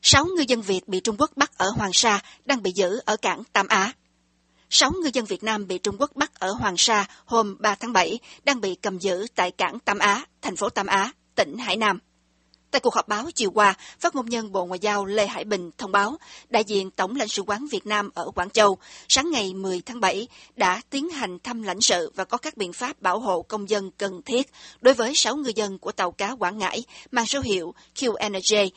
6 ngư dân Việt bị Trung Quốc bắt ở Hoàng Sa đang bị giữ ở cảng Tam Á. 6 ngư dân Việt Nam bị Trung Quốc bắt ở Hoàng Sa hôm 3 tháng 7 đang bị cầm giữ tại cảng Tam Á, thành phố Tam Á, tỉnh Hải Nam. Tại cuộc họp báo chiều qua, phát ngôn nhân Bộ Ngoại giao Lê Hải Bình thông báo đại diện Tổng lãnh sự quán Việt Nam ở Quảng Châu sáng ngày 10 tháng 7 đã tiến hành thăm lãnh sự và có các biện pháp bảo hộ công dân cần thiết đối với 6 ngư dân của tàu cá Quảng Ngãi mang số hiệu QNJ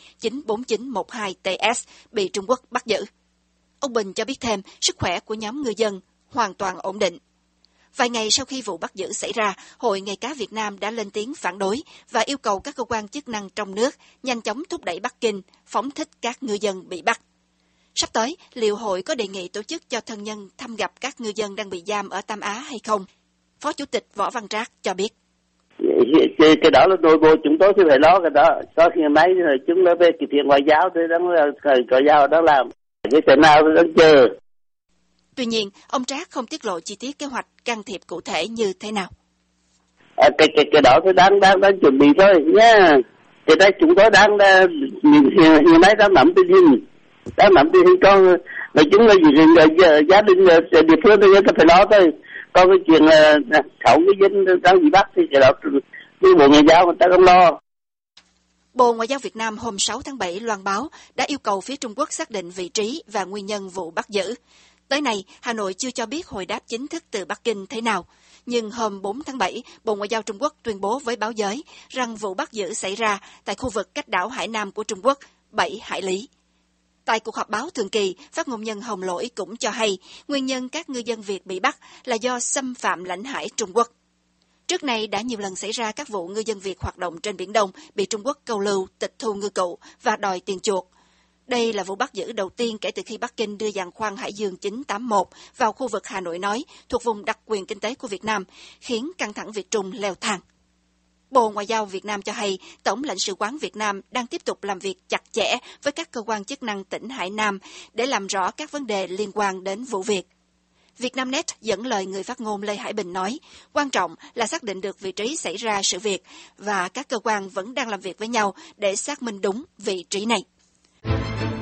94912TS bị Trung Quốc bắt giữ. Ông Bình cho biết thêm sức khỏe của nhóm ngư dân hoàn toàn ổn định. Vài ngày sau khi vụ bắt giữ xảy ra, Hội Nghề cá Việt Nam đã lên tiếng phản đối và yêu cầu các cơ quan chức năng trong nước nhanh chóng thúc đẩy Bắc Kinh phóng thích các ngư dân bị bắt. Sắp tới, liệu hội có đề nghị tổ chức cho thân nhân thăm gặp các ngư dân đang bị giam ở Tam Á hay không? Phó Chủ tịch Võ Văn Trác cho biết. Cái đó là nội bộ chúng tôi thì phải lo cái đó. Có khi mấy chúng nó về cái chuyện ngoại giao thì đang ngoại giao đang làm. Cái thế nào thì đang chờ. Tuy nhiên, ông Trác không tiết lộ chi tiết kế hoạch can thiệp cụ thể như thế nào. Cái đó thì đang chuẩn bị thôi nha. Cái đó chúng tôi đang hiện nay đang nắm tình hình, con nói chung là gia đình địa phương thì người ta phải lo thôi. Còn cái chuyện 6 người dân đang bị bắt thì cái đó Bộ Ngoại giao người ta không lo. Bộ Ngoại giao Việt Nam hôm 6 tháng 7 loan báo đã yêu cầu phía Trung Quốc xác định vị trí và nguyên nhân vụ bắt giữ. Tới nay, Hà Nội chưa cho biết hồi đáp chính thức từ Bắc Kinh thế nào. Nhưng hôm 4 tháng 7, Bộ Ngoại giao Trung Quốc tuyên bố với báo giới rằng vụ bắt giữ xảy ra tại khu vực cách đảo Hải Nam của Trung Quốc 7 hải lý. Tại cuộc họp báo thường kỳ, phát ngôn nhân Hồng Lỗi cũng cho hay nguyên nhân các ngư dân Việt bị bắt là do xâm phạm lãnh hải Trung Quốc. Trước này đã nhiều lần xảy ra các vụ ngư dân Việt hoạt động trên Biển Đông bị Trung Quốc câu lưu, tịch thu ngư cụ và đòi tiền chuộc. Đây là vụ bắt giữ đầu tiên kể từ khi Bắc Kinh đưa giàn khoan Hải Dương 981 vào khu vực Hà Nội nói thuộc vùng đặc quyền kinh tế của Việt Nam, khiến căng thẳng Việt Trung leo thang. Bộ Ngoại giao Việt Nam cho hay Tổng lãnh sự quán Việt Nam đang tiếp tục làm việc chặt chẽ với các cơ quan chức năng tỉnh Hải Nam để làm rõ các vấn đề liên quan đến vụ việc. Vietnamnet dẫn lời người phát ngôn Lê Hải Bình nói, quan trọng là xác định được vị trí xảy ra sự việc và các cơ quan vẫn đang làm việc với nhau để xác minh đúng vị trí này.